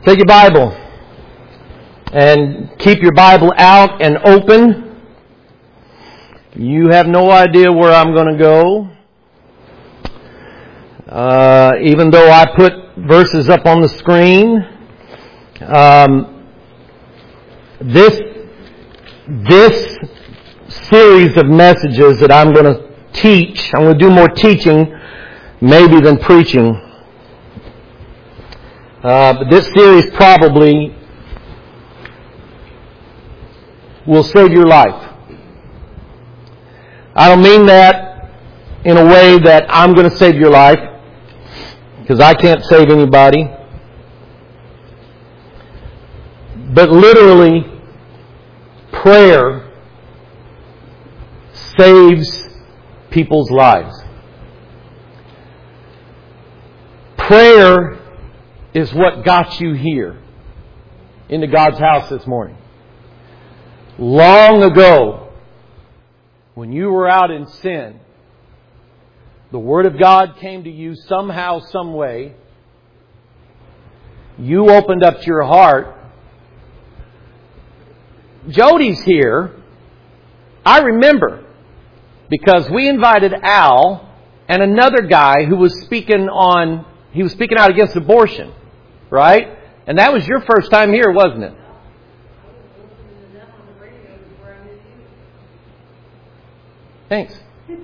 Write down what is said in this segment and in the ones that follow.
Take your Bible and keep your Bible out and open. You have no idea where I'm going to go. Even though I put verses up on the screen, this series of messages that I'm going to teach, I'm going to do more teaching maybe than preaching. But this series probably will save your life. I don't mean that in a way that I'm going to save your life, because I can't save anybody. But literally, prayer saves people's lives. Prayer is what got you here into God's house this morning. Long ago, when you were out in sin, the Word of God came to you somehow, some way. You opened up your heart. Jody's here. I remember, because we invited Al and another guy who was speaking out against abortion. Right? And that was your first time here, wasn't it? Thanks.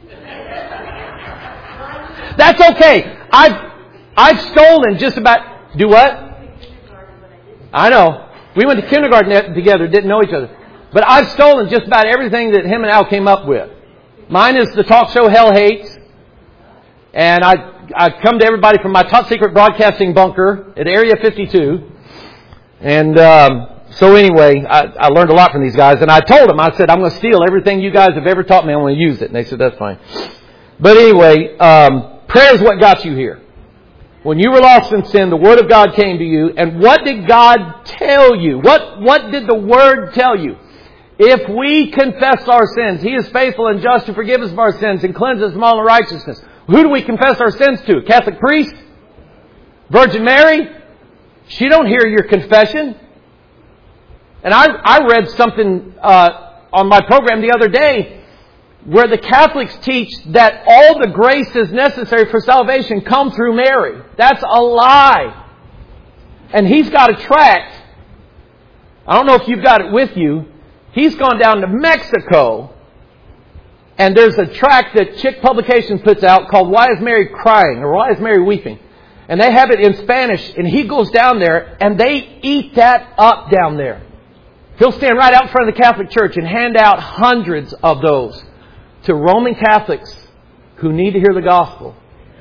That's okay. I've stolen just about... Do what? I know. We went to kindergarten together, didn't know each other. But I've stolen just about everything that him and Al came up with. Mine is the talk show Hell Hates. And I come to everybody from my top secret broadcasting bunker at Area 52. And so anyway, I learned a lot from these guys. And I told them, I said, I'm going to steal everything you guys have ever taught me. I'm going to use it. And they said, that's fine. But anyway, prayer is what got you here. When you were lost in sin, the Word of God came to you. And what did God tell you? What did the Word tell you? If we confess our sins, He is faithful and just to forgive us of our sins and cleanse us from all unrighteousness. Who do we confess our sins to? Catholic priest? Virgin Mary? She don't hear your confession. And I read something on my program the other day where the Catholics teach that all the graces necessary for salvation come through Mary. That's a lie. And he's got a tract. I don't know if you've got it with you. He's gone down to Mexico. And there's a tract that Chick Publications puts out called Why is Mary Crying? Or Why is Mary Weeping? And they have it in Spanish. And he goes down there and they eat that up down there. He'll stand right out in front of the Catholic Church and hand out hundreds of those to Roman Catholics who need to hear the gospel.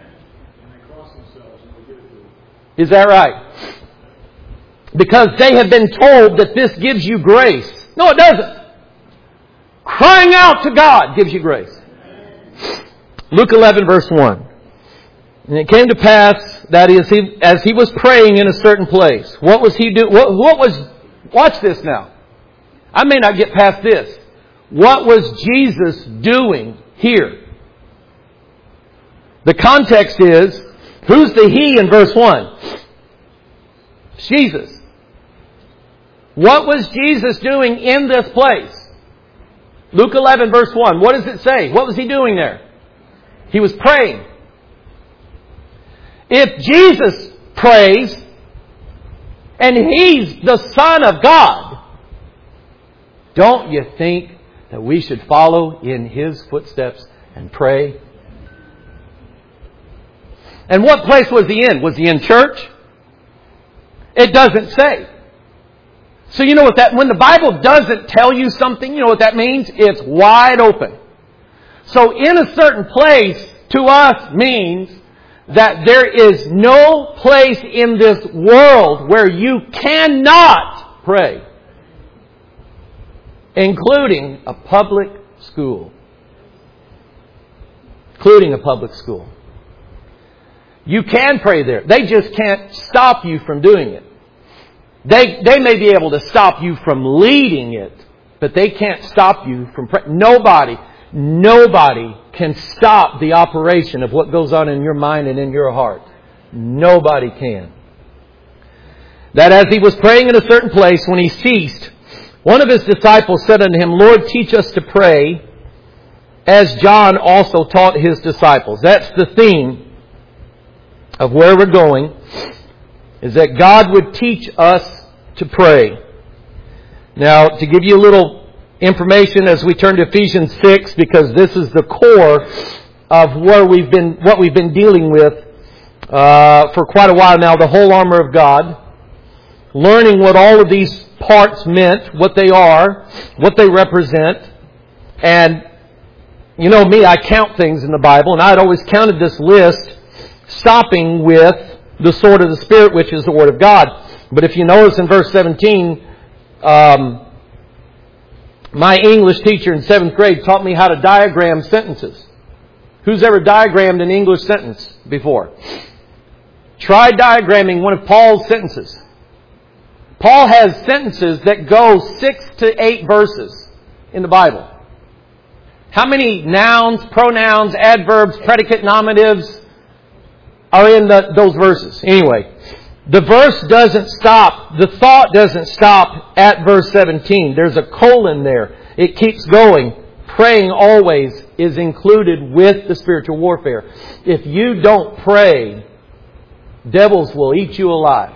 Is that right? Because they have been told that this gives you grace. No, it doesn't. Crying out to God gives you grace. Luke 11 verse 1. And it came to pass that as he was praying in a certain place. What was he doing? Watch this now. I may not get past this. What was Jesus doing here? The context is, who's the He in verse 1? Jesus. What was Jesus doing in this place? Luke 11 verse 1. What does it say? What was He doing there? He was praying. If Jesus prays, and He's the Son of God, don't you think that we should follow in His footsteps and pray? And what place was He in? Was He in church? It doesn't say. So you know what when the Bible doesn't tell you something, you know what that means? It's wide open. So in a certain place to us means that there is no place in this world where you cannot pray, including a public school. Including a public school. You can pray there. They just can't stop you from doing it. They may be able to stop you from leading it, but they can't stop you from praying. Nobody can stop the operation of what goes on in your mind and in your heart. Nobody can. that as he was praying in a certain place, when he ceased, one of his disciples said unto him, Lord, teach us to pray, as John also taught his disciples. That's the theme of where we're going, is that God would teach us to pray. Now, to give you a little information as we turn to Ephesians 6, because this is the core of what we've been dealing with for quite a while now, the whole armor of God. Learning what all of these parts meant, what they are, what they represent. And you know me, I count things in the Bible, and I had always counted this list stopping with the sword of the Spirit, which is the Word of God. But if you notice in verse 17, my English teacher in 7th grade taught me how to diagram sentences. Who's ever diagrammed an English sentence before? Try diagramming one of Paul's sentences. Paul has sentences that go 6 to 8 verses in the Bible. How many nouns, pronouns, adverbs, predicate, nominatives are in those verses? Anyway, the verse doesn't stop. The thought doesn't stop at verse 17. There's a colon there. It keeps going. Praying always is included with the spiritual warfare. If you don't pray, devils will eat you alive.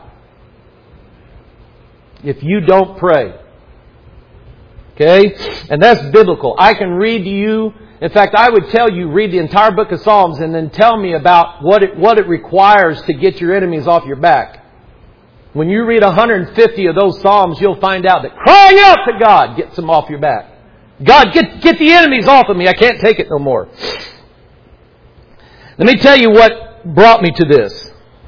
If you don't pray. Okay? And that's biblical. I can read to you. In fact, I would tell you, read the entire book of Psalms and then tell me about what it requires to get your enemies off your back. When you read 150 of those Psalms, you'll find out that crying out to God gets them off your back. God, get the enemies off of me. I can't take it no more. Let me tell you what brought me to this.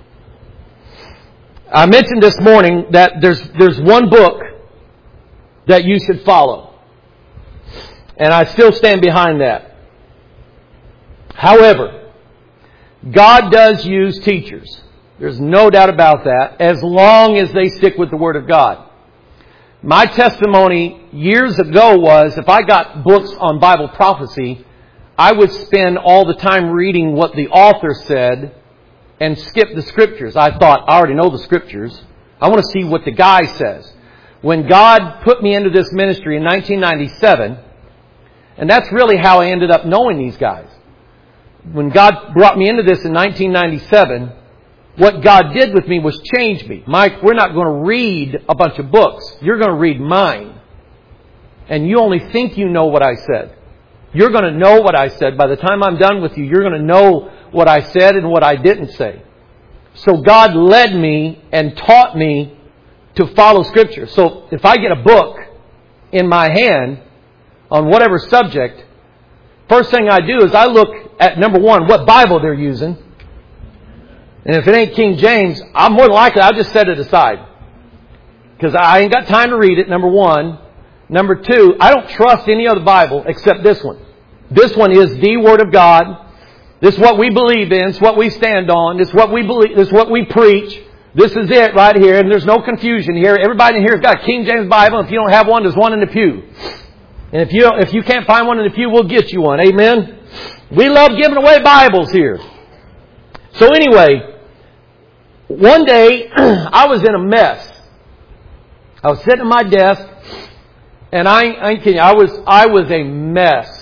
I mentioned this morning that there's one book that you should follow. And I still stand behind that. However, God does use teachers. There's no doubt about that, as long as they stick with the Word of God. My testimony years ago was, if I got books on Bible prophecy, I would spend all the time reading what the author said and skip the Scriptures. I thought, I already know the Scriptures. I want to see what the guy says. When God put me into this ministry in 1997, and that's really how I ended up knowing these guys. When God brought me into this in 1997, what God did with me was change me. Mike, we're not going to read a bunch of books. You're going to read mine. And you only think you know what I said. You're going to know what I said. By the time I'm done with you, you're going to know what I said and what I didn't say. So God led me and taught me to follow Scripture. So if I get a book in my hand on whatever subject, first thing I do is I look at, number one, what Bible they're using. And if it ain't King James, I'm more than likely, I'll just set it aside. Because I ain't got time to read it, number one. Number two, I don't trust any other Bible except this one. This one is the Word of God. This is what we believe in. It's what we stand on. This is what we believe. This is what we preach. This is it right here. And there's no confusion here. Everybody in here has got a King James Bible. If you don't have one, there's one in the pew. And if you can't find one in the pew, we'll get you one. Amen? We love giving away Bibles here. So anyway, one day I was in a mess. I was sitting at my desk, and I ain't kidding you, I was a mess.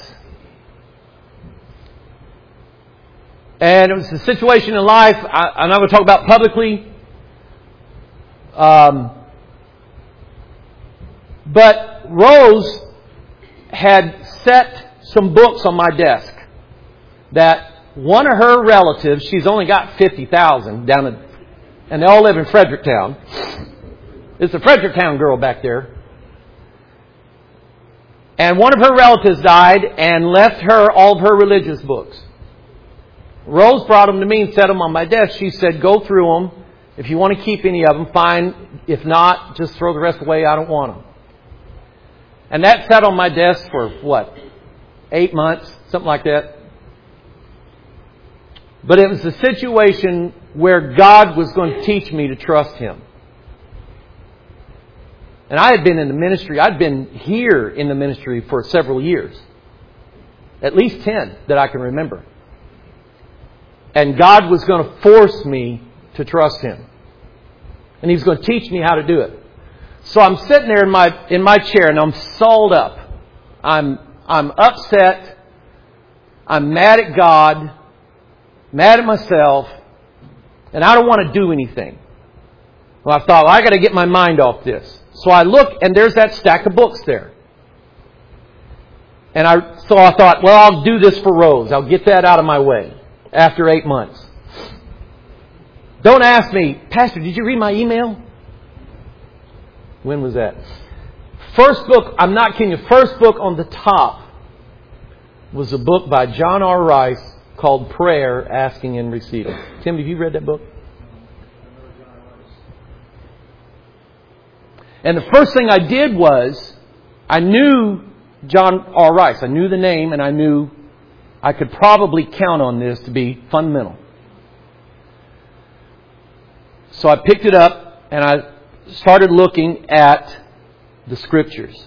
And it was a situation in life I'm not going to talk about publicly. But Rose had set some books on my desk that one of her relatives, she's only got 50,000 down in, and they all live in Fredericktown. It's a Fredericktown girl back there. And one of her relatives died and left her all of her religious books. Rose brought them to me and set them on my desk. She said, go through them. If you want to keep any of them, fine. If not, just throw the rest away. I don't want them. And that sat on my desk for, 8 months? Something like that. But it was a situation where God was going to teach me to trust Him. And I had been in the ministry. I'd been here in the ministry for several years. At least 10 that I can remember. And God was going to force me to trust Him. And He was going to teach me how to do it. So I'm sitting there in my chair and I'm sold up. I'm upset. I'm mad at God, mad at myself, and I don't want to do anything. Well, I thought, I got to get my mind off this. So I look, and there's that stack of books there. And so I thought, well, I'll do this for Rose. I'll get that out of my way after 8 months. Don't ask me, Pastor, did you read my email? When was that? First book, I'm not kidding you, first book on the top was a book by John R. Rice called Prayer, Asking and Receiving. Tim, have you read that book? And the first thing I did was, I knew John R. Rice. I knew the name, and I knew I could probably count on this to be fundamental. So I picked it up, and I started looking at the Scriptures.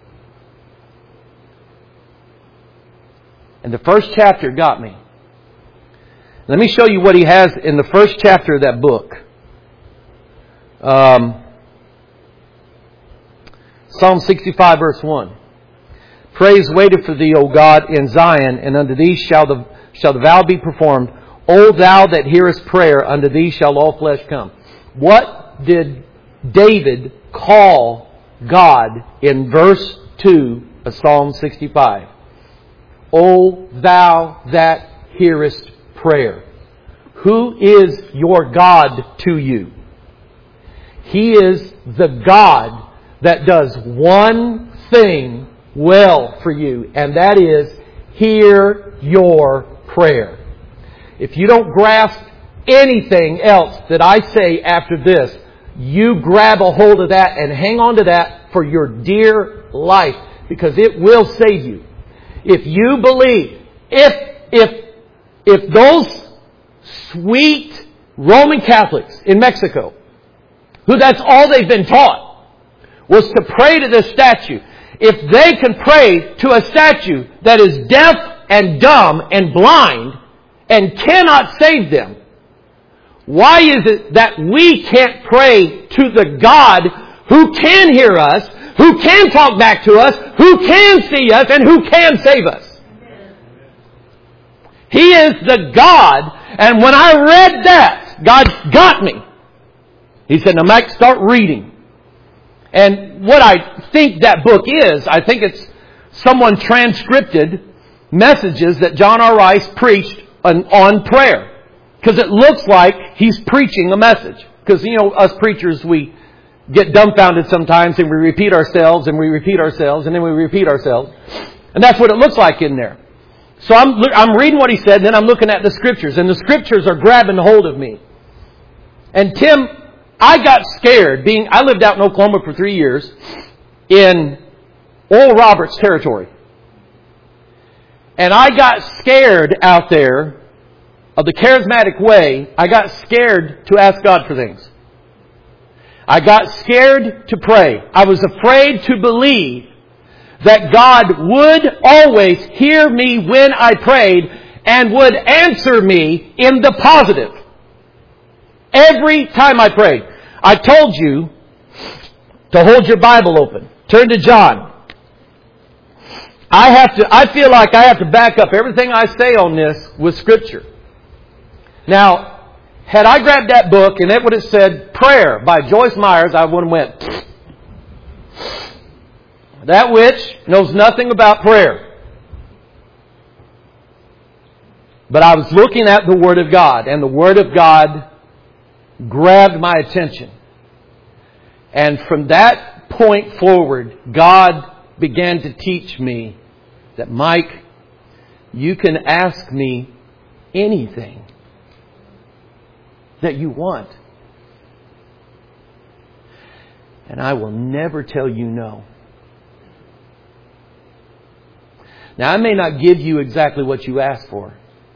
And the first chapter got me. Let me show you what he has in the first chapter of that book. Psalm 65 verse 1. Praise waiteth for thee, O God, in Zion, and unto thee shall the vow be performed. O thou that hearest prayer, unto thee shall all flesh come. What did David call God in verse 2 of Psalm 65? O thou that hearest prayer. Who is your God to you? He is the God that does one thing well for you, and that is hear your prayer. If you don't grasp anything else that I say after this, you grab a hold of that and hang on to that for your dear life, because it will save you. If you believe, if those sweet Roman Catholics in Mexico, who that's all they've been taught, was to pray to this statue, if they can pray to a statue that is deaf and dumb and blind and cannot save them, why is it that we can't pray to the God who can hear us, who can talk back to us, who can see us, and who can save us? He is the God. And when I read that, God got me. He said, now Mike, start reading. And what I think that book is, I think it's someone transcripted messages that John R. Rice preached on prayer. Because it looks like he's preaching a message. Because, us preachers, we get dumbfounded sometimes and we repeat ourselves and we repeat ourselves and then we repeat ourselves. And that's what it looks like in there. So I'm reading what he said, and then I'm looking at the Scriptures. And the Scriptures are grabbing hold of me. And Tim, I got scared. I lived out in Oklahoma for 3 years in Oral Roberts territory. And I got scared out there of the charismatic way. I got scared to ask God for things. I got scared to pray. I was afraid to believe that God would always hear me when I prayed and would answer me in the positive. Every time I prayed. I told you to hold your Bible open. Turn to John. I feel like I have to back up everything I say on this with Scripture. Now, had I grabbed that book and it would have said Prayer by Joyce Myers, I would have went, that witch knows nothing about prayer. But I was looking at the Word of God, and the Word of God grabbed my attention. And from that point forward, God began to teach me that, Mike, you can ask me anything that you want. And I will never tell you no. Now, I may not give you exactly what you ask for.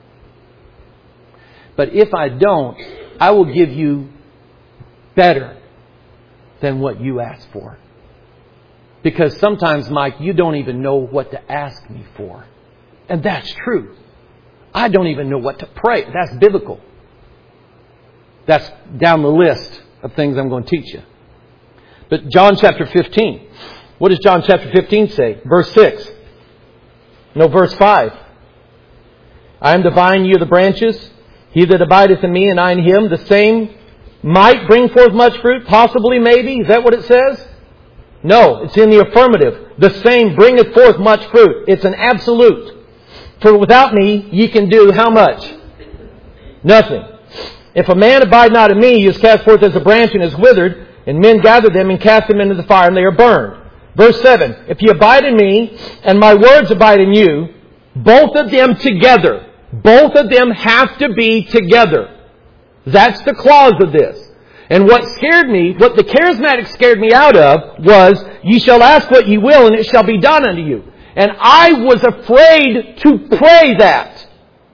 But if I don't, I will give you better than what you ask for. Because sometimes, Mike, you don't even know what to ask me for. And that's true. I don't even know what to pray. That's biblical. That's down the list of things I'm going to teach you. But John chapter 15. What does John chapter 15 say? Verse 6. No, verse 5. I am the vine, ye are the branches. He that abideth in me and I in him, the same might bring forth much fruit. Possibly, maybe. Is that what it says? No, it's in the affirmative. The same bringeth forth much fruit. It's an absolute. For without me, ye can do how much? Nothing. If a man abide not in me, he is cast forth as a branch and is withered, and men gather them and cast them into the fire, and they are burned. Verse 7, if ye abide in me, and my words abide in you, both of them together. Both of them have to be together. That's the clause of this. And what scared me, what the charismatic scared me out of, was, ye shall ask what ye will, and it shall be done unto you. And I was afraid to pray that.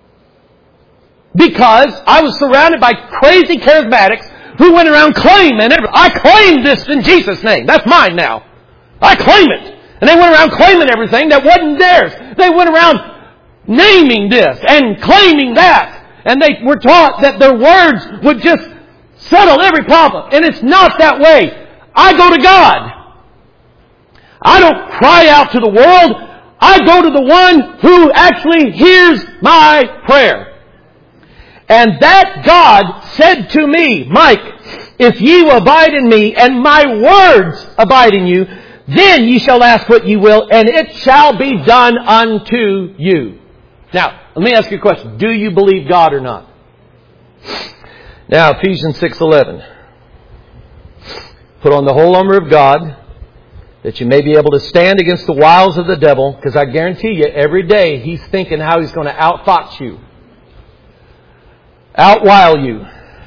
Because I was surrounded by crazy charismatics who went around claiming, I claim this in Jesus' name. That's mine now. I claim it. And they went around claiming everything that wasn't theirs. They went around naming this and claiming that. And they were taught that their words would just settle every problem. And it's not that way. I go to God. I don't cry out to the world. I go to the one who actually hears my prayer. And that God said to me, Mike, if ye will abide in me and my words abide in you, then ye shall ask what ye will, and it shall be done unto you. Now, let me ask you a question. Do you believe God or not? Now, Ephesians 6:11. Put on the whole armor of God, that you may be able to stand against the wiles of the devil, because I guarantee you, every day he's thinking how he's going to outfox you. Outwile you.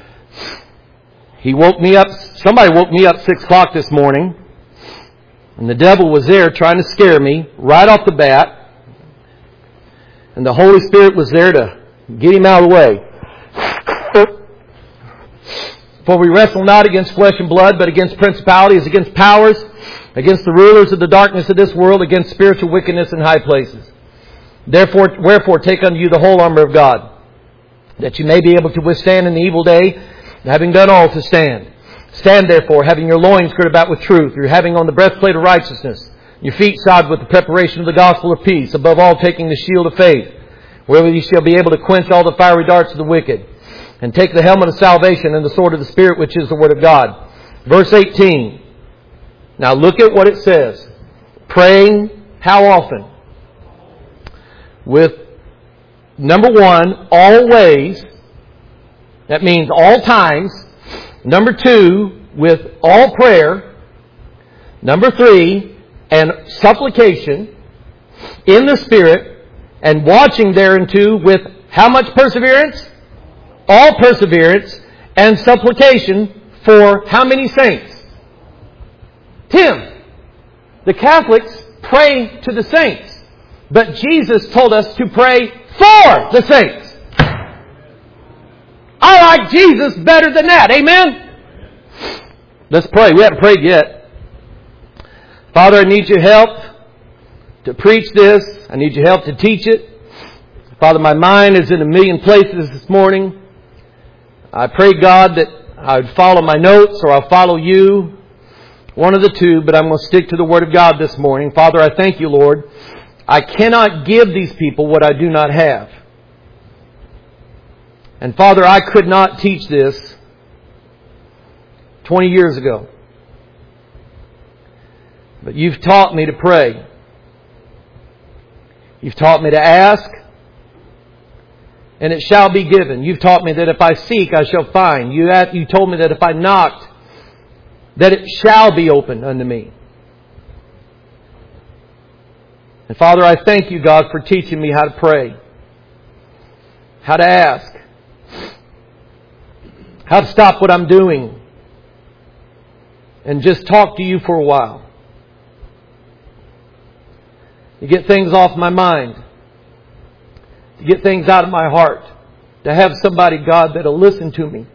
He woke me up, somebody woke me up 6 o'clock this morning, and the devil was there trying to scare me right off the bat. And the Holy Spirit was there to get him out of the way. For we wrestle not against flesh and blood, but against principalities, against powers, against the rulers of the darkness of this world, against spiritual wickedness in high places. Wherefore take unto you the whole armor of God, that you may be able to withstand in the evil day, having done all to stand. Stand therefore, having your loins girded about with truth, you're having on the breastplate of righteousness, your feet shod with the preparation of the gospel of peace, above all taking the shield of faith, wherewith you shall be able to quench all the fiery darts of the wicked, and take the helmet of salvation and the sword of the Spirit, which is the Word of God. Verse 18. Now look at what it says. Praying how often? With, number 1, always. That means all times. Number 2, with all prayer. Number 3, and supplication in the Spirit, and watching thereunto with how much perseverance? All perseverance and supplication for how many saints? 10. The Catholics pray to the saints, but Jesus told us to pray for the saints. I like Jesus better than that. Amen? Let's pray. We haven't prayed yet. Father, I need your help to preach this. I need your help to teach it. Father, my mind is in a million places this morning. I pray, God, that I would follow my notes or I'll follow you. One of the two, but I'm going to stick to the Word of God this morning. Father, I thank you, Lord. I cannot give these people what I do not have. And Father, I could not teach this 20 years ago. But you've taught me to pray. You've taught me to ask, and it shall be given. You've taught me that if I seek, I shall find. You told me that if I knocked, that it shall be opened unto me. And Father, I thank you, God, for teaching me how to pray, how to ask, how to stop what I'm doing, and just talk to you for a while. To get things off my mind. To get things out of my heart. To have somebody, God, that'll listen to me.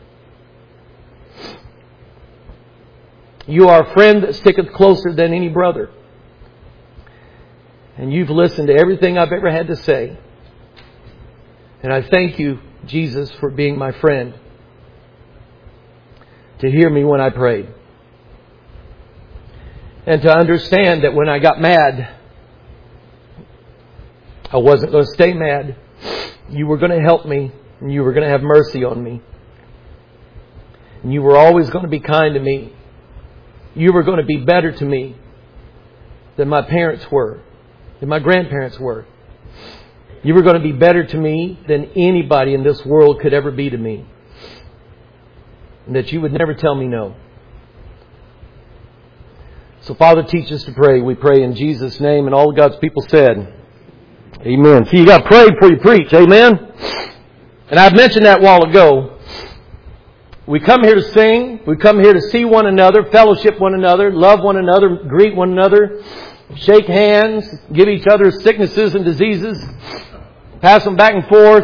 You are a friend that sticketh closer than any brother. And you've listened to everything I've ever had to say. And I thank you, Jesus, for being my friend. to hear me when I prayed. And to understand that when I got mad, I wasn't going to stay mad. You were going to help me, and you were going to have mercy on me. And you were always going to be kind to me. You were going to be better to me than my parents were, than my grandparents were. You were going to be better to me than anybody in this world could ever be to me. And that you would never tell me no. So Father, teach us to pray. We pray in Jesus' name, and all of God's people said, Amen. See, you got to pray before you preach. Amen. And I've mentioned that a while ago. We come here to sing. We come here to see one another, fellowship one another, love one another, greet one another, shake hands, give each other sicknesses and diseases, pass them back and forth.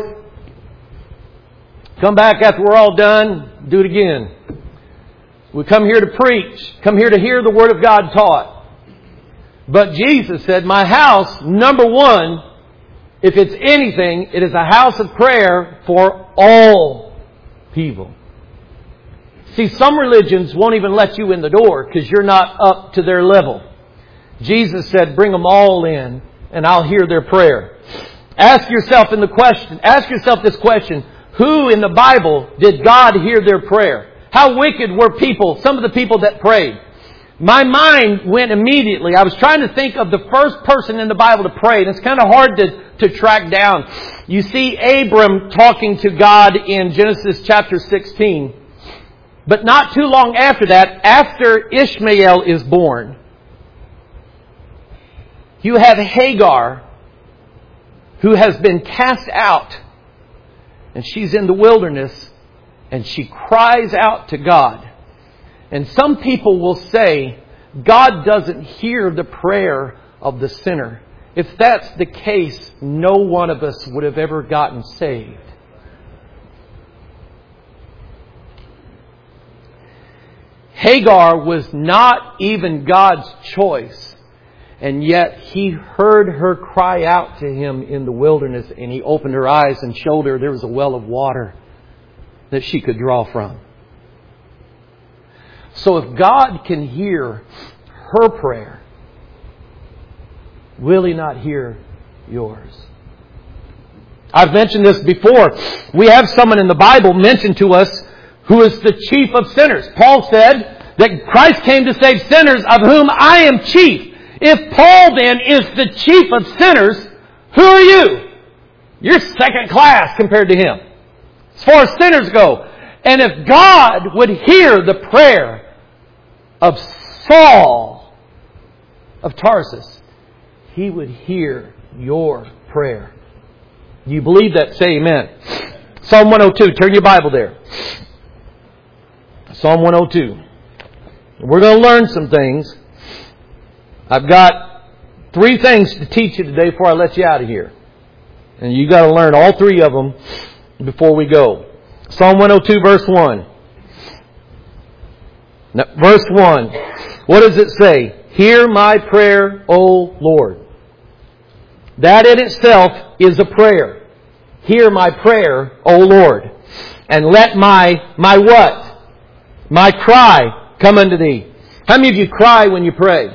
Come back after we're all done, do it again. We come here to preach, come here to hear the Word of God taught. But Jesus said, my house, number one, if it's anything, it is a house of prayer for all people. See, some religions won't even let you in the door because you're not up to their level. Jesus said, bring them all in and I'll hear their prayer. Ask yourself this question. Who in the Bible did God hear their prayer? How wicked were some of the people that prayed? My mind went immediately. I was trying to think of the first person in the Bible to pray. And it's kind of hard to track down. You see Abram talking to God in Genesis chapter 16. But not too long after that, after Ishmael is born, you have Hagar, who has been cast out. And she's in the wilderness. And she cries out to God. And some people will say, God doesn't hear the prayer of the sinner. If that's the case, no one of us would have ever gotten saved. Hagar was not even God's choice. And yet He heard her cry out to Him in the wilderness, and He opened her eyes and showed her there was a well of water that she could draw from. So if God can hear her prayer, will He not hear yours? I've mentioned this before. We have someone in the Bible mentioned to us who is the chief of sinners. Paul said that Christ came to save sinners, of whom I am chief. If Paul then is the chief of sinners, who are you? You're second class compared to him, as far as sinners go. And if God would hear the prayer of Saul of Tarsus, He would hear your prayer. Do you believe that? Say amen. Psalm 102. Turn your Bible there. Psalm 102. We're going to learn some things. I've got 3 things to teach you today before I let you out of here. And you got to learn all 3 of them before we go. Psalm 102 verse 1. Now, verse 1. What does it say? Hear my prayer, O Lord. That in itself is a prayer. Hear my prayer, O Lord. And let my what? My cry come unto thee. How many of you cry when you pray?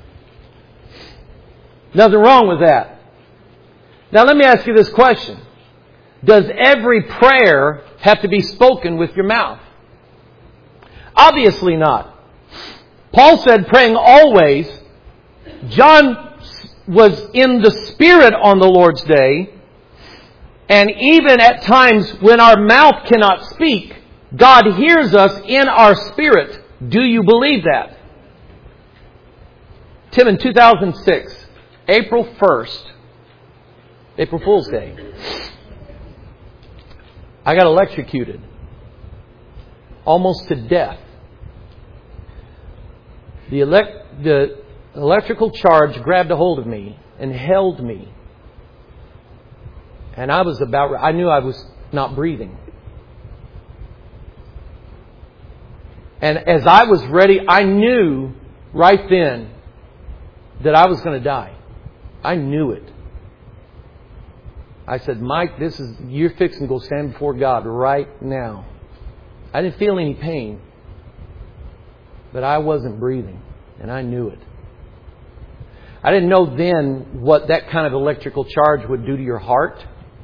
Nothing wrong with that. Now let me ask you this question. Does every prayer have to be spoken with your mouth? Obviously not. Paul said praying always. John was in the Spirit on the Lord's day. And even at times when our mouth cannot speak, God hears us in our spirit. Do you believe that? Tim, in 2006, April 1st, April Fool's Day, I got electrocuted. Almost to death. The electrical charge grabbed a hold of me and held me. And I knew I was not breathing. And as I was ready, I knew right then that I was going to die. I knew it. I said, Mike, you're fixing to go stand before God right now. I didn't feel any pain. But I wasn't breathing, and I knew it. I didn't know then what that kind of electrical charge would do to your heart.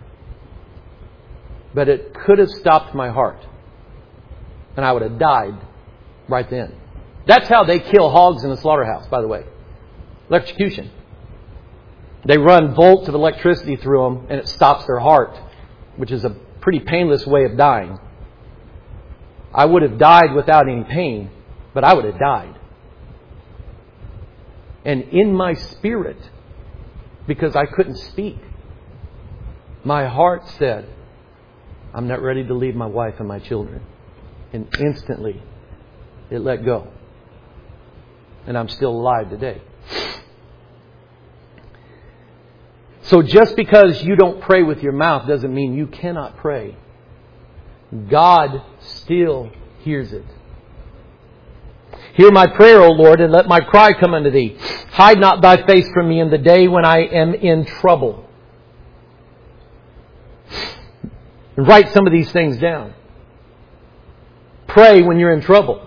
But it could have stopped my heart. And I would have died right then. That's how they kill hogs in the slaughterhouse, by the way. Electrocution. They run volts of electricity through them and it stops their heart, which is a pretty painless way of dying. I would have died without any pain, but I would have died. And in my spirit, because I couldn't speak, my heart said, I'm not ready to leave my wife and my children. And instantly, it let go. And I'm still alive today. So just because you don't pray with your mouth doesn't mean you cannot pray. God still hears it. Hear my prayer, O Lord, and let my cry come unto Thee. Hide not Thy face from me in the day when I am in trouble. And write some of these things down. Pray when you're in trouble.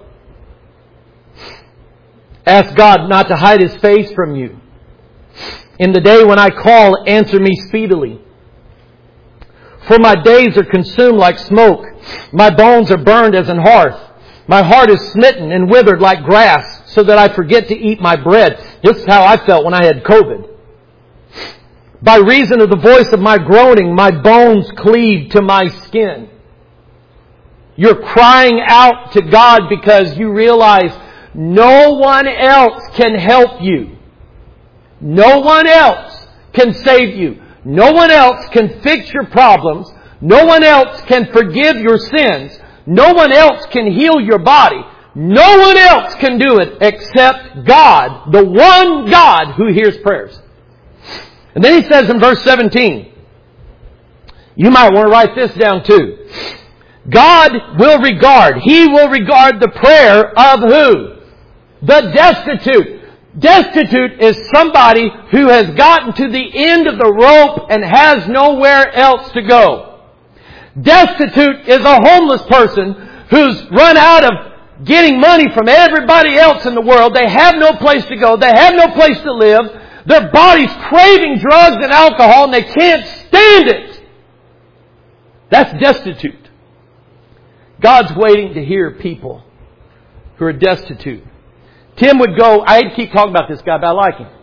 Ask God not to hide His face from you. In the day when I call, answer me speedily. For my days are consumed like smoke. My bones are burned as an hearth. My heart is smitten and withered like grass, so that I forget to eat my bread. This is how I felt when I had COVID. By reason of the voice of my groaning, my bones cleave to my skin. You're crying out to God because you realize no one else can help you. No one else can save you. No one else can fix your problems. No one else can forgive your sins. No one else can heal your body. No one else can do it except God, the one God who hears prayers. And then He says in verse 17, you might want to write this down too. God will regard, He will regard the prayer of who? The destitute. Destitute is somebody who has gotten to the end of the rope and has nowhere else to go. Destitute is a homeless person who's run out of getting money from everybody else in the world. They have no place to go. They have no place to live. Their body's craving drugs and alcohol and they can't stand it. That's destitute. God's waiting to hear people who are destitute. Tim would go, I hate to keep talking about this guy, but I like him.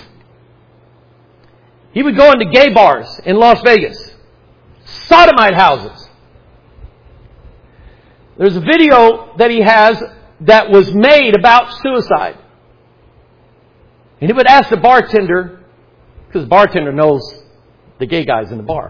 He would go into gay bars in Las Vegas. Sodomite houses. There's a video that he has that was made about suicide. And he would ask the bartender, because the bartender knows the gay guys in the bar.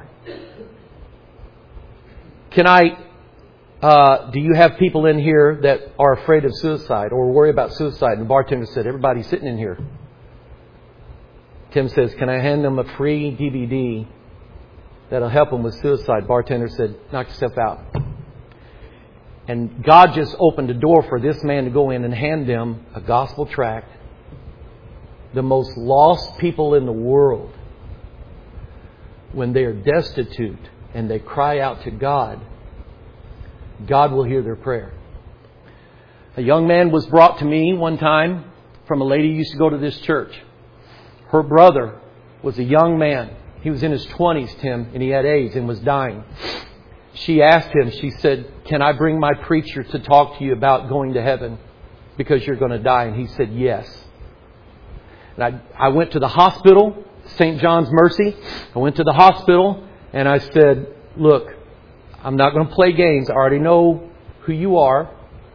Do you have people in here that are afraid of suicide or worry about suicide? And the bartender said, everybody's sitting in here. Tim says, can I hand them a free DVD that'll help them with suicide? Bartender said, knock yourself out. And God just opened a door for this man to go in and hand them a gospel tract. The most lost people in the world, when they are destitute and they cry out to God, God will hear their prayer. A young man was brought to me one time from a lady who used to go to this church. Her brother was a young man. He was in his 20s, Tim, and he had AIDS and was dying. She asked him, she said, can I bring my preacher to talk to you about going to heaven because you're going to die? And he said, yes. And I went to the hospital, St. John's Mercy. I went to the hospital and I said, look, I'm not going to play games. I already know who you are.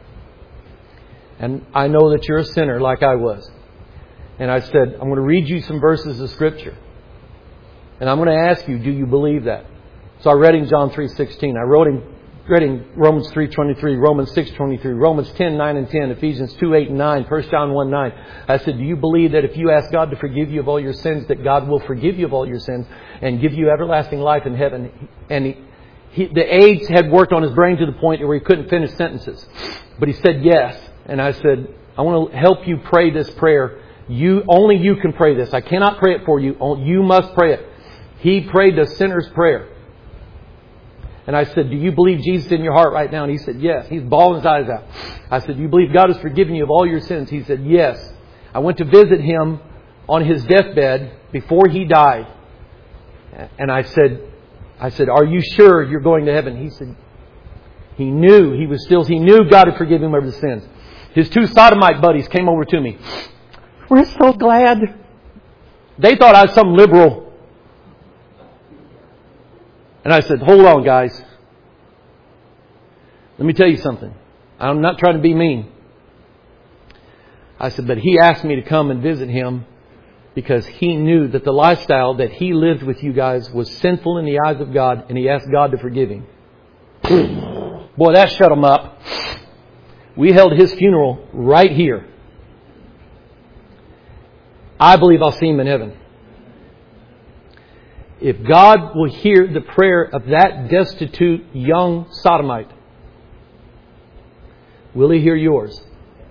And I know that you're a sinner like I was. And I said, I'm going to read you some verses of Scripture. And I'm going to ask you, do you believe that? So I read in John 3:16. I read in Romans 3:23, Romans 6:23, Romans 10:9 and 10, Ephesians 2:8 and 9, 1 John 1:9. I said, do you believe that if you ask God to forgive you of all your sins, that God will forgive you of all your sins and give you everlasting life in heaven? And the AIDS had worked on his brain to the point where he couldn't finish sentences. But he said yes. And I said, I want to help you pray this prayer. Only you can pray this. I cannot pray it for you. You must pray it. He prayed the sinner's prayer. And I said, do you believe Jesus in your heart right now? And he said, yes. He's bawling his eyes out. I said, do you believe God has forgiven you of all your sins? He said, yes. I went to visit him on his deathbed before he died. And I said, are you sure you're going to heaven? He said, he knew God had forgiven him of his sins. His 2 sodomite buddies came over to me. We're so glad. They thought I was some liberal. And I said, hold on, guys. Let me tell you something. I'm not trying to be mean. I said, but he asked me to come and visit him because he knew that the lifestyle that he lived with you guys was sinful in the eyes of God, and he asked God to forgive him. Boy, that shut him up. We held his funeral right here. I believe I'll see him in heaven. If God will hear the prayer of that destitute young sodomite, will He hear yours?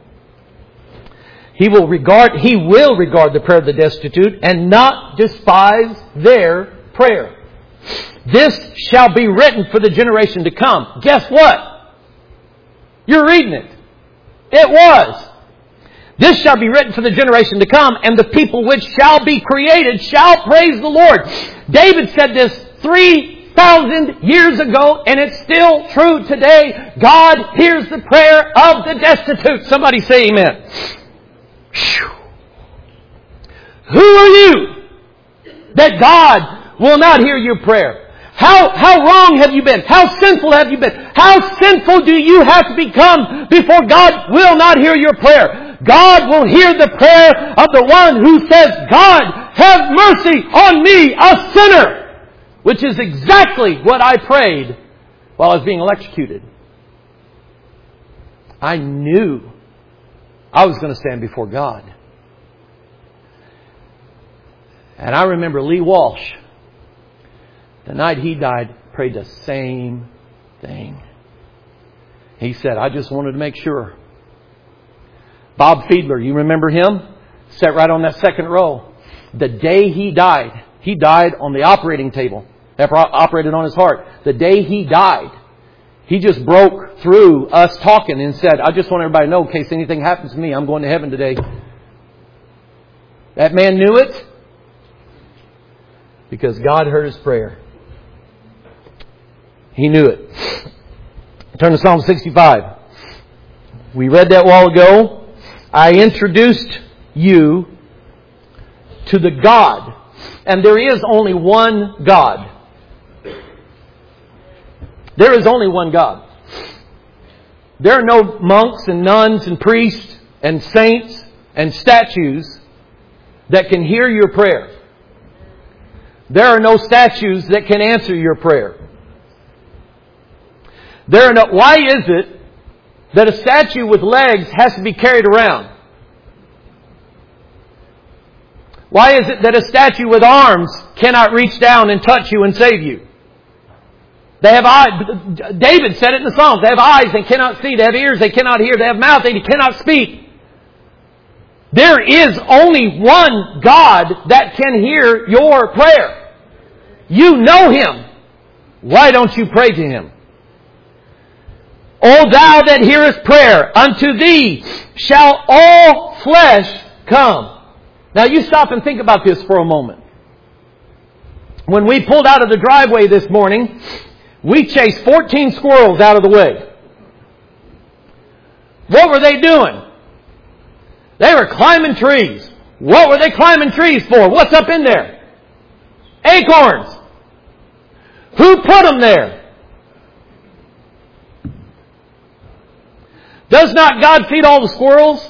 He will regard the prayer of the destitute and not despise their prayer. This shall be written for the generation to come. Guess what? You're reading it. It was. This shall be written for the generation to come, and the people which shall be created shall praise the Lord. David said this 3,000 years ago, and it's still true today. God hears the prayer of the destitute. Somebody say amen. Whew. Who are you that God will not hear your prayer? How wrong have you been? How sinful have you been? How sinful do you have to become before God will not hear your prayer? God will hear the prayer of the one who says, God, have mercy on me, a sinner. Which is exactly what I prayed while I was being electrocuted. I knew I was going to stand before God. And I remember Lee Walsh, the night he died, prayed the same thing. He said, I just wanted to make sure. Bob Fiedler, you remember him? Sat right on that second row. The day he died on the operating table. That operated on his heart. The day he died, he just broke through us talking and said, I just want everybody to know, in case anything happens to me, I'm going to heaven today. That man knew it because God heard his prayer. He knew it. Turn to Psalm 65. We read that a while ago. I introduced you to the God. And there is only one God. There is only one God. There are no monks and nuns and priests and saints and statues that can hear your prayer. There are no statues that can answer your prayer. Why is it that a statue with legs has to be carried around? Why is it that a statue with arms cannot reach down and touch you and save you? They have eyes. David said it in the Psalms. They have eyes, they cannot see. They have ears, they cannot hear. They have mouth, they cannot speak. There is only one God that can hear your prayer. You know Him. Why don't you pray to Him? O thou that hearest prayer, unto thee shall all flesh come. Now you stop and think about this for a moment. When we pulled out of the driveway this morning, we chased 14 squirrels out of the way. What were they doing? They were climbing trees. What were they climbing trees for? What's up in there? Acorns. Who put them there? Does not God feed all the squirrels?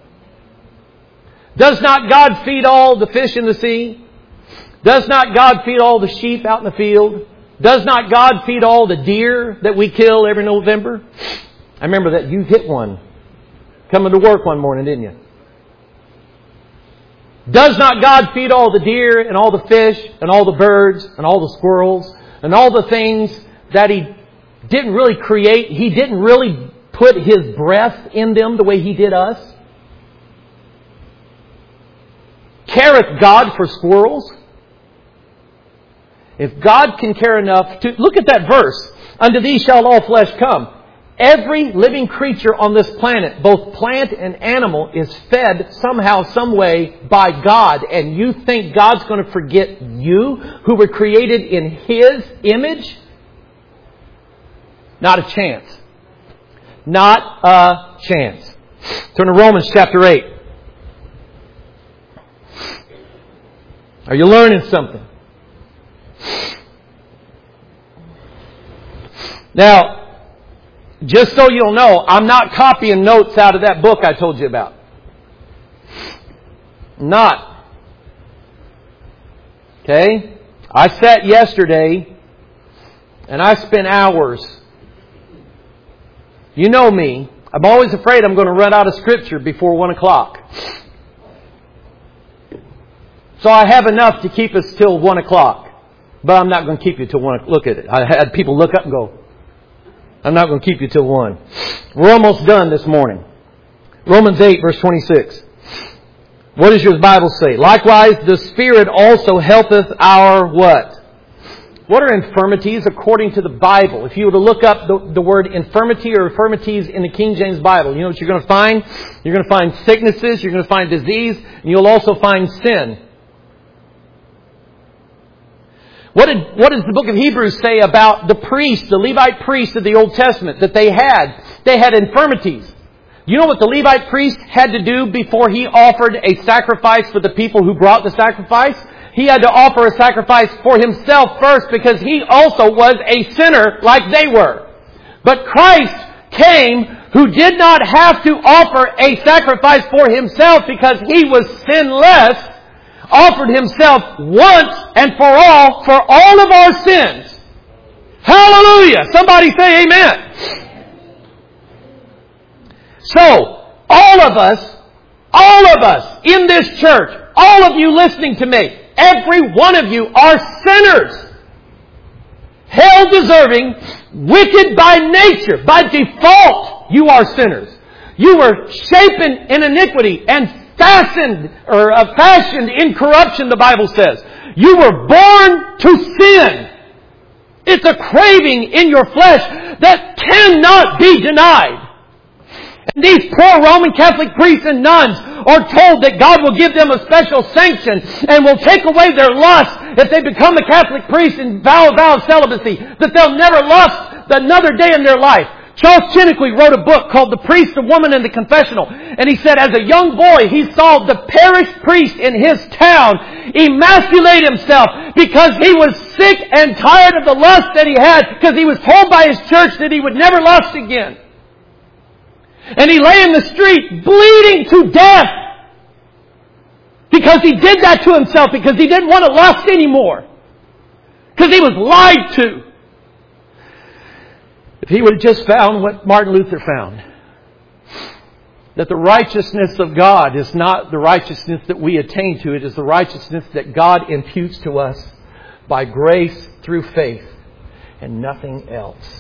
Does not God feed all the fish in the sea? Does not God feed all the sheep out in the field? Does not God feed all the deer that we kill every November? I remember that you hit one coming to work one morning, didn't you? Does not God feed all the deer and all the fish and all the birds and all the squirrels and all the things that He didn't really create? He didn't really put His breath in them the way He did us? Careth God for squirrels? If God can care enough to... Look at that verse. Unto thee shall all flesh come. Every living creature on this planet, both plant and animal, is fed somehow, some way by God. And you think God's going to forget you, who were created in His image? Not a chance. Not a chance. Turn to Romans chapter 8. Are you learning something? Now, just so you'll know, I'm not copying notes out of that book I told you about. Not. Okay? I sat yesterday and I spent hours. You know me. I'm always afraid I'm going to run out of Scripture before 1 o'clock. So I have enough to keep us till 1 o'clock. But I'm not going to keep you till 1 o'clock. Look at it. I had people look up and go, I'm not going to keep you till 1. We're almost done this morning. Romans 8, verse 26. What does your Bible say? Likewise, the Spirit also helpeth our what? What are infirmities according to the Bible? If you were to look up the word infirmity or infirmities in the King James Bible, you know what you're going to find? You're going to find sicknesses, you're going to find disease, and you'll also find sin. What does the book of Hebrews say about the priests, the Levite priests of the Old Testament, that they had? They had infirmities. You know what the Levite priest had to do before he offered a sacrifice for the people who brought the sacrifice? He had to offer a sacrifice for himself first because he also was a sinner like they were. But Christ came who did not have to offer a sacrifice for himself because he was sinless, offered himself once and for all of our sins. Hallelujah! Somebody say amen. So, all of us in this church, all of you listening to me, every one of you are sinners. Hell-deserving, wicked by nature, by default, you are sinners. You were shapen in iniquity and fashioned in corruption, the Bible says. You were born to sin. It's a craving in your flesh that cannot be denied. And these poor Roman Catholic priests and nuns are told that God will give them a special sanction and will take away their lust if they become a Catholic priest and vow of celibacy, that they'll never lust another day in their life. Charles Chiniquy wrote a book called The Priest, the Woman, and the Confessional. And he said as a young boy, he saw the parish priest in his town emasculate himself because he was sick and tired of the lust that he had because he was told by his church that he would never lust again. And he lay in the street bleeding to death because he did that to himself because he didn't want to lust anymore. Because he was lied to. If he would have just found what Martin Luther found, that the righteousness of God is not the righteousness that we attain to, it is the righteousness that God imputes to us by grace through faith and nothing else.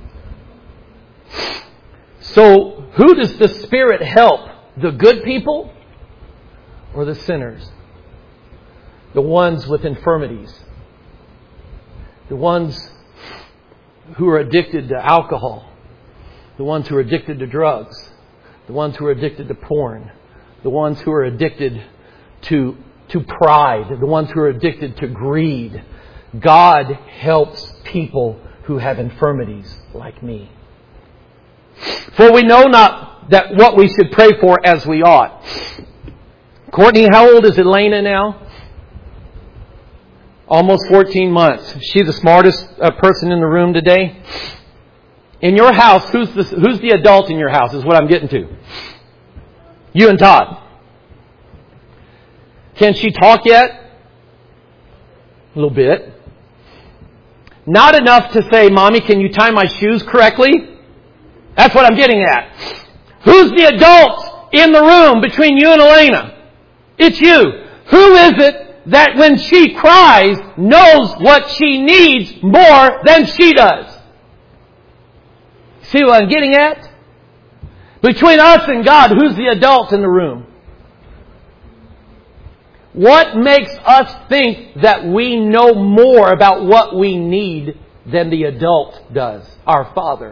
So, who does the Spirit help? The good people or the sinners? The ones with infirmities. The ones who are addicted to alcohol. The ones who are addicted to drugs. The ones who are addicted to porn. The ones who are addicted to pride. The ones who are addicted to greed. God helps people who have infirmities like me. For we know not that what we should pray for as we ought. Courtney, how old is Elena now? Almost 14 months. She's the smartest person in the room today. In your house, who's the adult in your house is what I'm getting to. You and Todd. Can she talk yet? A little bit. Not enough to say, Mommy, can you tie my shoes correctly? That's what I'm getting at. Who's the adult in the room between you and Elena? It's you. Who is it that when she cries knows what she needs more than she does? See what I'm getting at? Between us and God, who's the adult in the room? What makes us think that we know more about what we need than the adult does, our Father.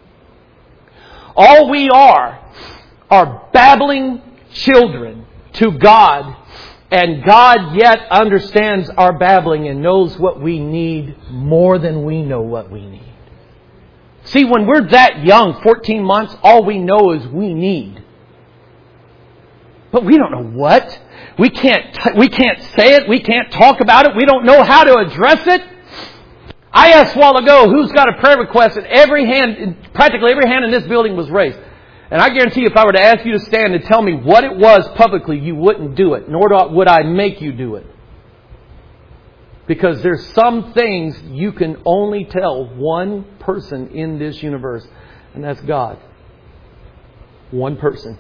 All we are babbling children to God, and God yet understands our babbling and knows what we need more than we know what we need. See, when we're that young, 14 months, all we know is we need. But we don't know what. We can't say it. We can't talk about it. We don't know how to address it. I asked a while ago, who's got a prayer request? And practically every hand in this building was raised. And I guarantee you, if I were to ask you to stand and tell me what it was publicly, you wouldn't do it. Nor would I make you do it. Because there's some things you can only tell one person in this universe. And that's God. One person.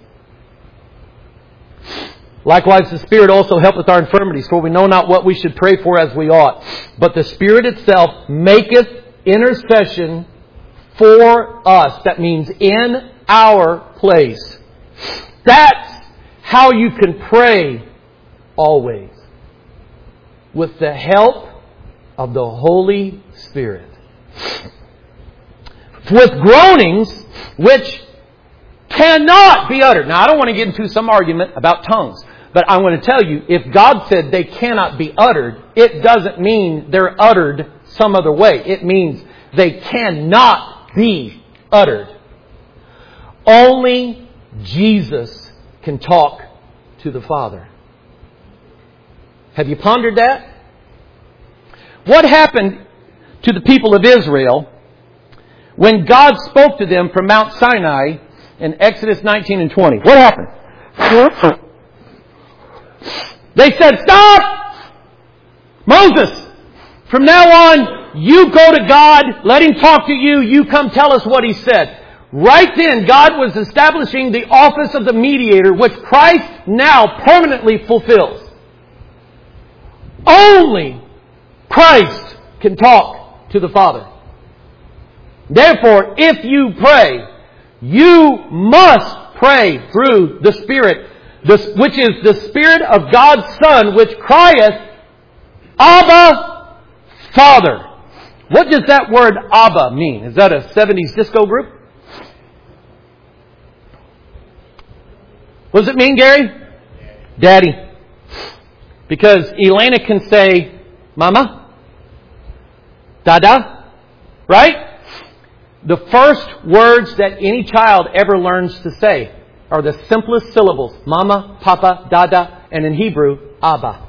Likewise, the Spirit also helpeth our infirmities, for we know not what we should pray for as we ought. But the Spirit itself maketh intercession for us. That means in our place. That's how you can pray always. With the help of the Holy Spirit. With groanings which cannot be uttered. Now, I don't want to get into some argument about tongues. But I want to tell you, if God said they cannot be uttered, it doesn't mean they're uttered some other way. It means they cannot be uttered. Only Jesus can talk to the Father. Have you pondered that? What happened to the people of Israel when God spoke to them from Mount Sinai in Exodus 19 and 20? What happened? They said, "Stop! Moses, from now on, you go to God, let Him talk to you, you come tell us what He said." Right then, God was establishing the office of the mediator, which Christ now permanently fulfills. Only Christ can talk to the Father. Therefore, if you pray, you must pray through the Spirit, which is the Spirit of God's Son, which crieth, Abba, Father. What does that word Abba mean? Is that a 70s disco group? What does it mean, Gary? Daddy. Because Elena can say, Mama, Dada, right? The first words that any child ever learns to say are the simplest syllables. Mama, Papa, Dada, and in Hebrew, Abba.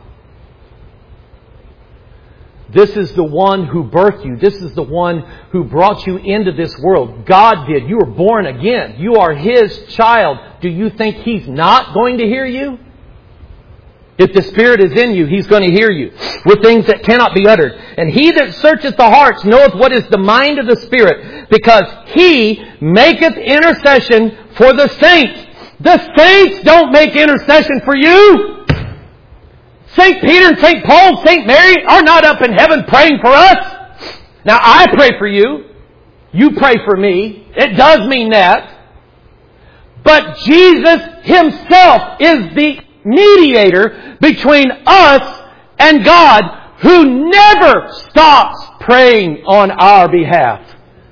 This is the one who birthed you. This is the one who brought you into this world. God did. You were born again. You are His child. Do you think He's not going to hear you? If the Spirit is in you, He's going to hear you with things that cannot be uttered. And He that searcheth the hearts knoweth what is the mind of the Spirit, because He maketh intercession for the saints. The saints don't make intercession for you. St. Peter and St. Paul and St. Mary are not up in heaven praying for us. Now, I pray for you. You pray for me. It does mean that. But Jesus Himself is the mediator between us and God, who never stops praying on our behalf.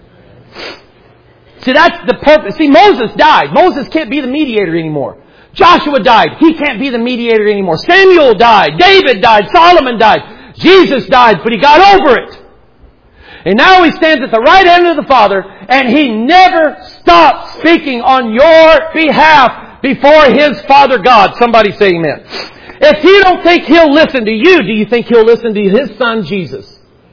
See, that's the purpose. See, Moses died. Moses can't be the mediator anymore. Joshua died. He can't be the mediator anymore. Samuel died. David died. Solomon died. Jesus died, but he got over it. And now He stands at the right hand of the Father, and He never stops speaking on your behalf before His Father God. Somebody say amen. If you don't think He'll listen to you, do you think He'll listen to His Son Jesus?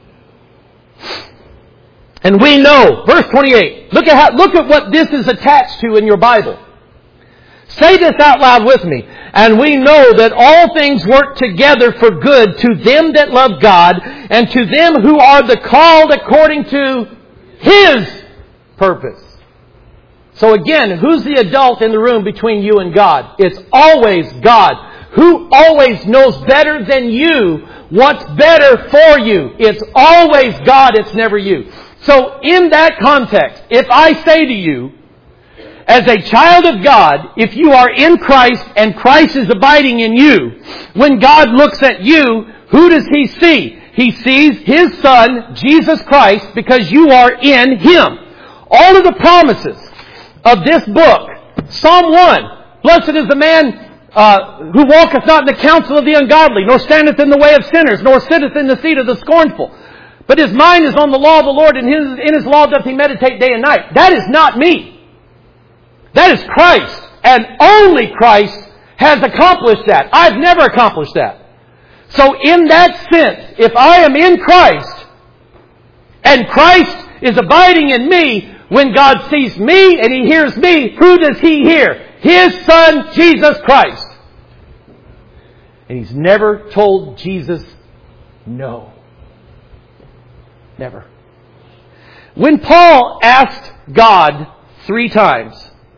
And we know, verse 28, look at what this is attached to in your Bible. Say this out loud with me. And we know that all things work together for good to them that love God, and to them who are the called according to His purpose. So again, who's the adult in the room between you and God? It's always God, who always knows better than you what's better for you. It's always God, it's never you. So in that context, if I say to you, as a child of God, if you are in Christ and Christ is abiding in you, when God looks at you, who does He see? He sees His Son, Jesus Christ, because you are in Him. All of the promises of this book, Psalm 1, blessed is the man who walketh not in the counsel of the ungodly, nor standeth in the way of sinners, nor sitteth in the seat of the scornful. But his mind is on the law of the Lord, and in His law doth he meditate day and night. That is not me. That is Christ. And only Christ has accomplished that. I've never accomplished that. So in that sense, if I am in Christ, and Christ is abiding in me, when God sees me and He hears me, who does He hear? His Son, Jesus Christ. And He's never told Jesus no. Never. When Paul asked God 3 times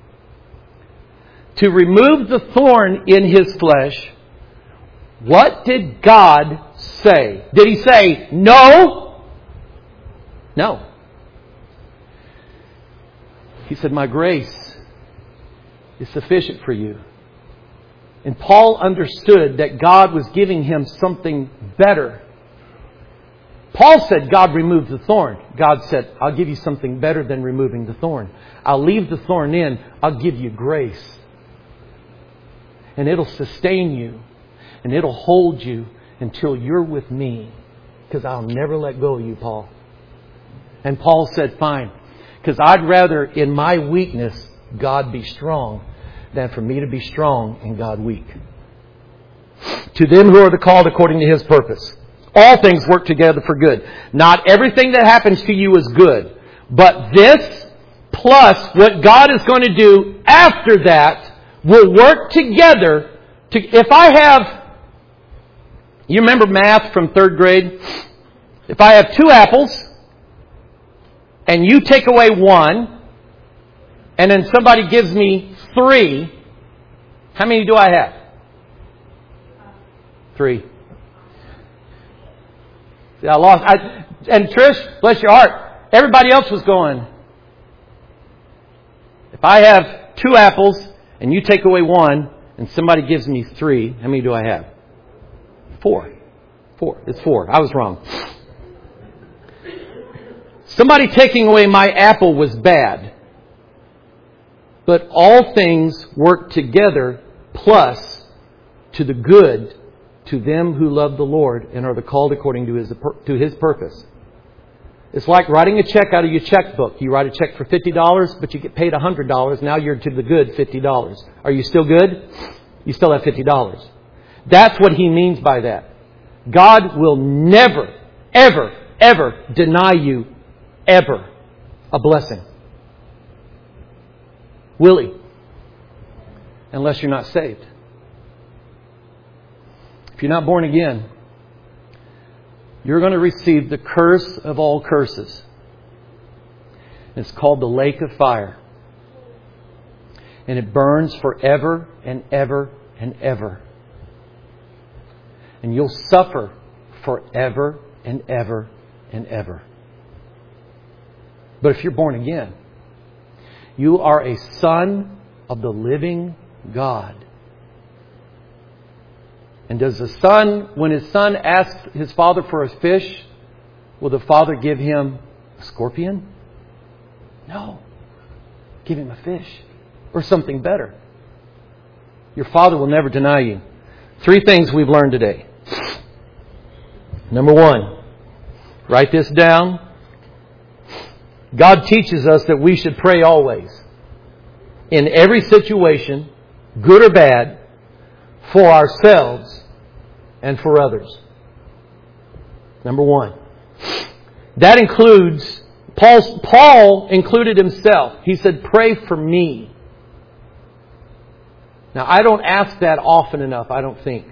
to remove the thorn in his flesh, what did God say? Did He say no? No. He said, my grace is sufficient for you. And Paul understood that God was giving him something better. Paul said, God removed the thorn. God said, I'll give you something better than removing the thorn. I'll leave the thorn in. I'll give you grace. And it'll sustain you. And it'll hold you until you're with me. Because I'll never let go of you, Paul. And Paul said, fine. Because I'd rather in my weakness God be strong than for me to be strong and God weak. To them who are the called according to His purpose. All things work together for good. Not everything that happens to you is good. But this plus what God is going to do after that will work together. If I have... You remember math from 3rd grade? If I have 2 apples and you take away 1 and then somebody gives me 3, how many do I have? 3. See, I lost. And Trish, bless your heart, everybody else was going, if I have 2 apples and you take away 1 and somebody gives me 3, how many do I have? 4. It's 4. I was wrong. Somebody taking away my apple was bad. But all things work together plus to the good to them who love the Lord and are the called according to His purpose. It's like writing a check out of your checkbook. You write a check for $50, but you get paid $100. Now you're to the good $50. Are you still good? You still have $50. That's what He means by that. God will never, ever, ever deny you ever a blessing. Will He? Unless you're not saved. If you're not born again, you're going to receive the curse of all curses. It's called the lake of fire. And it burns forever and ever and ever. And you'll suffer forever and ever and ever. But if you're born again, you are a son of the living God. And does the son, when his son asks his father for a fish, will the father give him a scorpion? No. Give him a fish. Or something better. Your father will never deny you. 3 things we've learned today. Number 1, write this down. God teaches us that we should pray always. In every situation, good or bad, for ourselves and for others. Number 1. That includes, Paul included himself. He said, pray for me. Now, I don't ask that often enough, I don't think.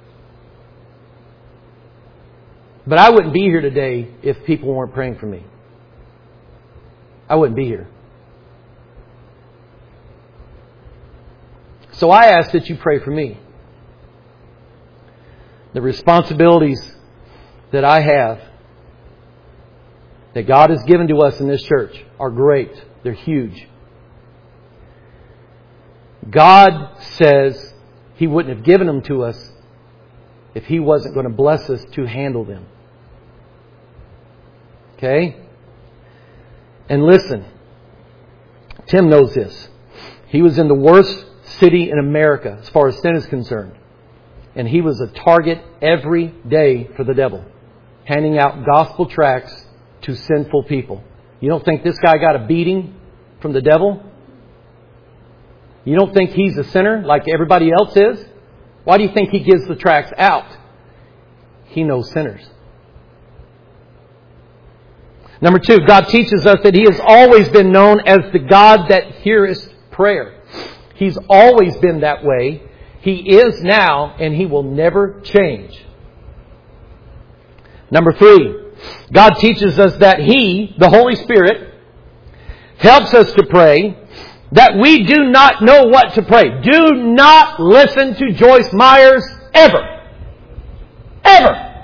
But I wouldn't be here today if people weren't praying for me. I wouldn't be here. So I ask that you pray for me. The responsibilities that I have, that God has given to us in this church, are great. They're huge. God says He wouldn't have given them to us if He wasn't going to bless us to handle them. Okay? And listen, Tim knows this. He was in the worst city in America as far as sin is concerned. And he was a target every day for the devil, handing out gospel tracts to sinful people. You don't think this guy got a beating from the devil? You don't think he's a sinner like everybody else is? Why do you think he gives the tracts out? He knows sinners. Number 2, God teaches us that He has always been known as the God that heareth prayer. He's always been that way. He is now, and He will never change. Number 3, God teaches us that He, the Holy Spirit, helps us to pray, that we do not know what to pray. Do not listen to Joyce Myers ever. Ever.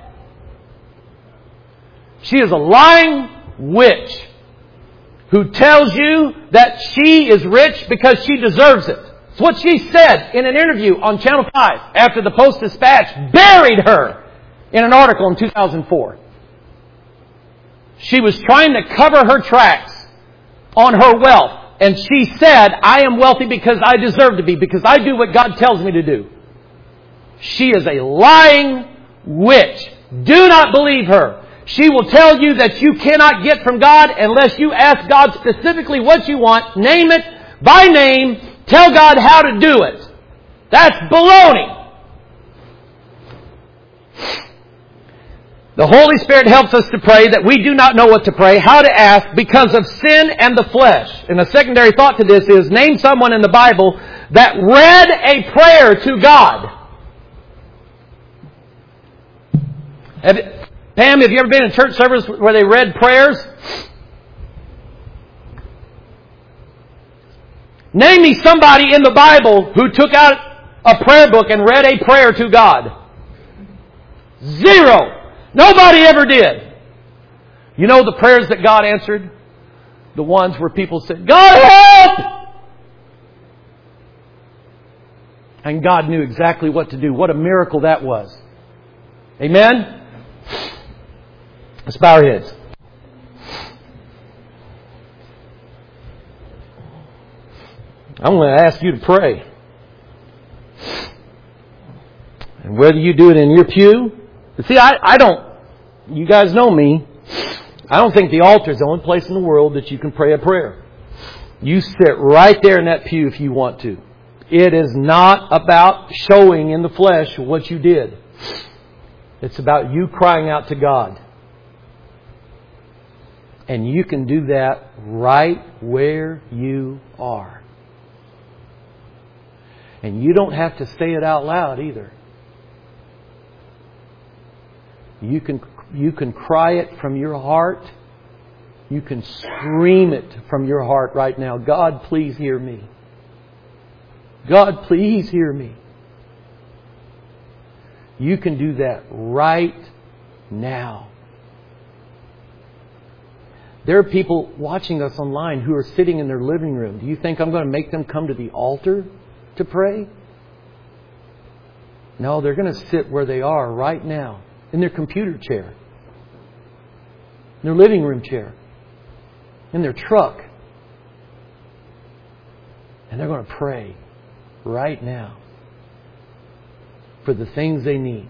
She is a lying witch who tells you that she is rich because she deserves it. It's what she said in an interview on Channel 5 after the Post-Dispatch buried her in an article in 2004. She was trying to cover her tracks on her wealth. And she said, I am wealthy because I deserve to be, because I do what God tells me to do. She is a lying witch. Do not believe her. She will tell you that you cannot get from God unless you ask God specifically what you want, name it by name, tell God how to do it. That's baloney. The Holy Spirit helps us to pray that we do not know what to pray, how to ask, because of sin and the flesh. And a secondary thought to this is, name someone in the Bible that read a prayer to God. Pam, have you ever been in church service where they read prayers? Name me somebody in the Bible who took out a prayer book and read a prayer to God. 0. Nobody ever did. You know the prayers that God answered? The ones where people said, God help! And God knew exactly what to do. What a miracle that was. Amen? Let's bow our heads. I'm going to ask you to pray. And whether you do it in your pew. See, I don't, you guys know me. I don't think the altar is the only place in the world that you can pray a prayer. You sit right there in that pew if you want to. It is not about showing in the flesh what you did. It's about you crying out to God. And you can do that right where you are. And you don't have to say it out loud either. You can cry it from your heart. You can scream it from your heart right now. God, please hear me. God, please hear me. You can do that right now. There are people watching us online who are sitting in their living room. Do you think I'm going to make them come to the altar to pray? No, they're going to sit where they are right now. In their computer chair. In their living room chair. In their truck. And they're going to pray right now for the things they need.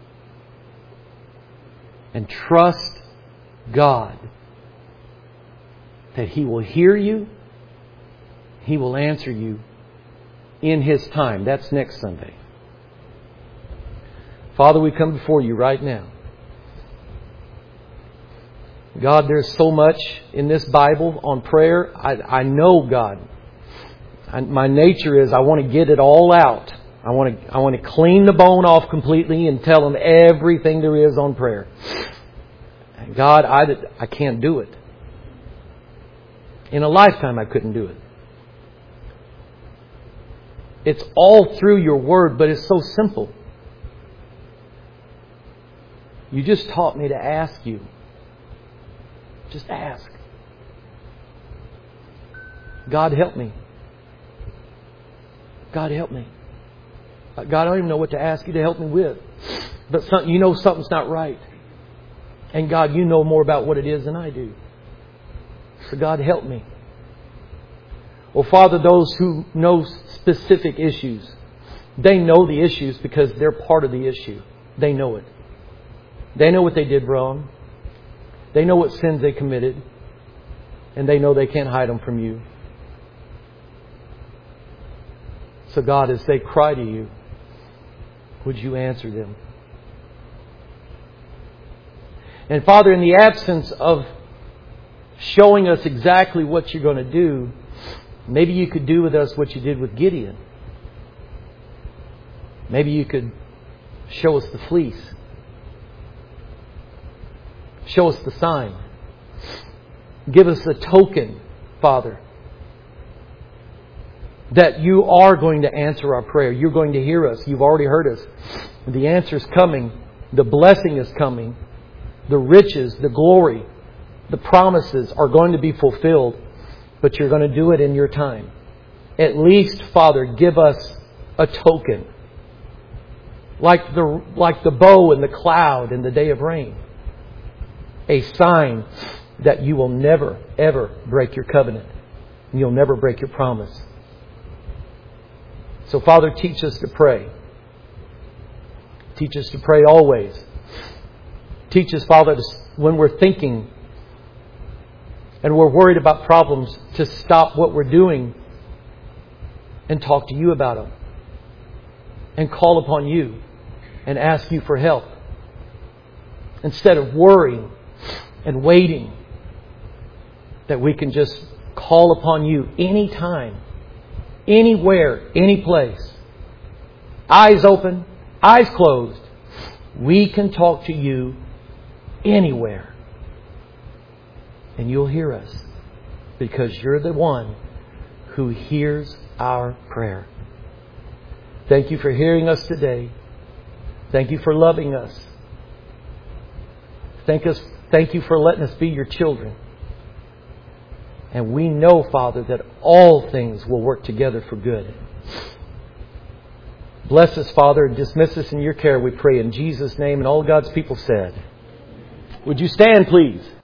And trust God that He will hear you. He will answer you in His time. That's next Sunday. Father, we come before You right now. God, there's so much in this Bible on prayer. I know, God, my nature is I want to get it all out. I want to clean the bone off completely and tell them everything there is on prayer. God, I can't do it. In a lifetime, I couldn't do it. It's all through Your Word, but it's so simple. You just taught me to ask You. Just ask. God, help me. God, help me. God, I don't even know what to ask You to help me with. But you know something's not right. And God, You know more about what it is than I do. So God, help me. Well, Father, those who know specific issues, they know the issues because they're part of the issue. They know it. They know what they did wrong. They know what sins they committed. And they know they can't hide them from You. So God, as they cry to You, would You answer them? And Father, in the absence of showing us exactly what You're going to do, maybe You could do with us what You did with Gideon. Maybe You could show us the fleece. Show us the sign. Give us a token, Father, that You are going to answer our prayer. You're going to hear us. You've already heard us. The answer's coming. The blessing is coming. The riches, the glory, the promises are going to be fulfilled. But You're going to do it in Your time. At least, Father, give us a token. Like the bow in the cloud in the day of rain. A sign that You will never, ever break Your covenant. And You'll never break Your promise. So, Father, teach us to pray. Teach us to pray always. Teach us, Father, when we're thinking and we're worried about problems, to stop what we're doing and talk to You about them. And call upon You and ask You for help. Instead of worrying and waiting, that we can just call upon You anytime, anywhere, any place. Eyes open, eyes closed. We can talk to You anywhere. And You'll hear us because You're the one who hears our prayer. Thank You for hearing us today. Thank You for loving us. Thank You for letting us be Your children. And we know, Father, that all things will work together for good. Bless us, Father, and dismiss us in Your care, we pray in Jesus' name. And all God's people said. Would you stand, please?